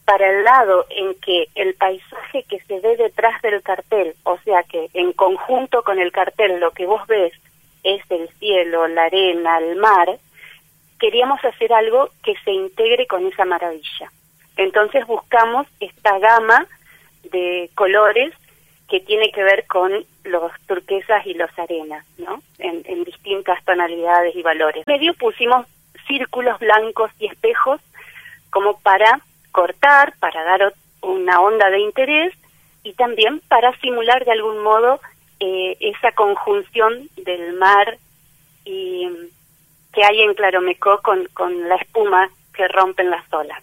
para el lado en que el paisaje que se ve detrás del cartel, o sea que en conjunto con el cartel lo que vos ves es el cielo, la arena, el mar, queríamos hacer algo que se integre con esa maravilla. Entonces buscamos esta gama de colores que tiene que ver con los turquesas y los arenas, ¿no? En distintas tonalidades y valores. En medio pusimos círculos blancos y espejos como para cortar, para dar una onda de interés y también para simular de algún modo esa conjunción del mar y que hay en Claromecó con la espuma que rompen las olas.